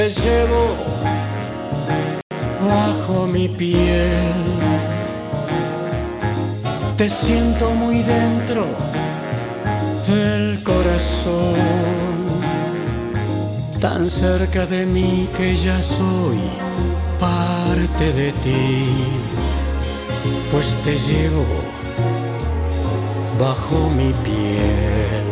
te llevo bajo mi piel. Te siento muy dentro del corazón, tan cerca de mí que ya soy parte de ti, pues te llevo bajo mi piel.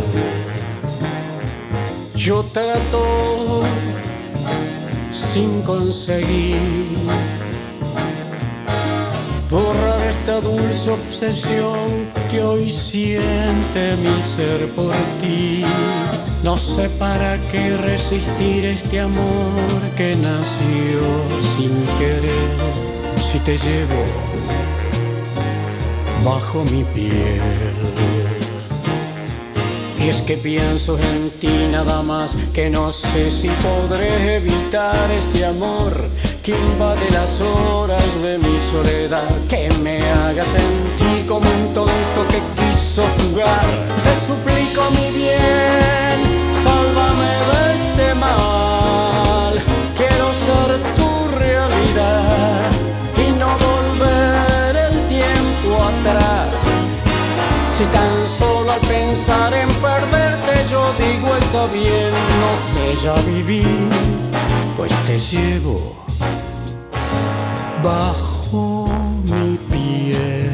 Yo trato sin conseguir borrar esta dulce obsesión que hoy siente mi ser por ti. No sé para qué resistir este amor que nació sin querer, si te llevo bajo mi piel. Y es que pienso en ti nada más, que no sé si podré evitar este amor que invade las horas de mi soledad, que me haga sentir como un tonto que quiso jugar. Te suplico, mi bien, sálvame de este mal. Quiero ser tu realidad y no volver el tiempo atrás. Si tan solo al pensar en perderte yo digo está bien, no sé ya vivir, pues te llevo bajo mi piel.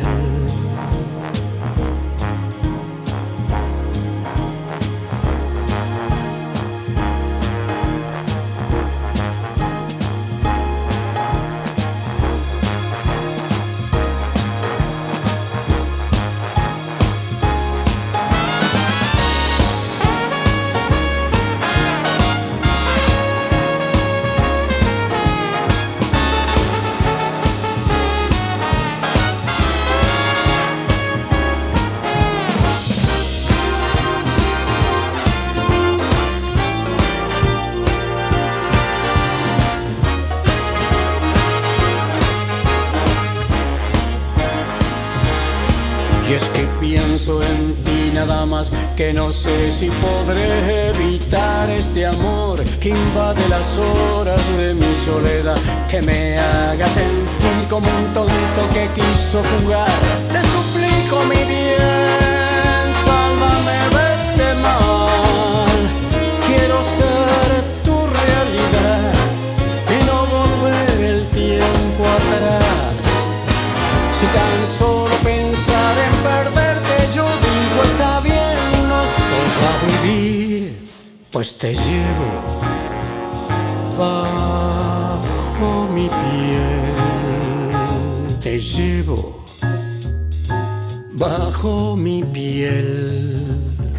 Y es que pienso en ti nada más, que no sé si podré evitar este amor que invade las horas de mi soledad, que me haga sentir como un tonto que quiso jugar. Te suplico, mi bien, sálvame de este mal. Quiero ser tu realidad y no volver el tiempo atrás. Si tan solo pensar en perderte yo digo está bien, no sé ya vivir, pues te llevo bajo mi piel. Te llevo bajo mi piel.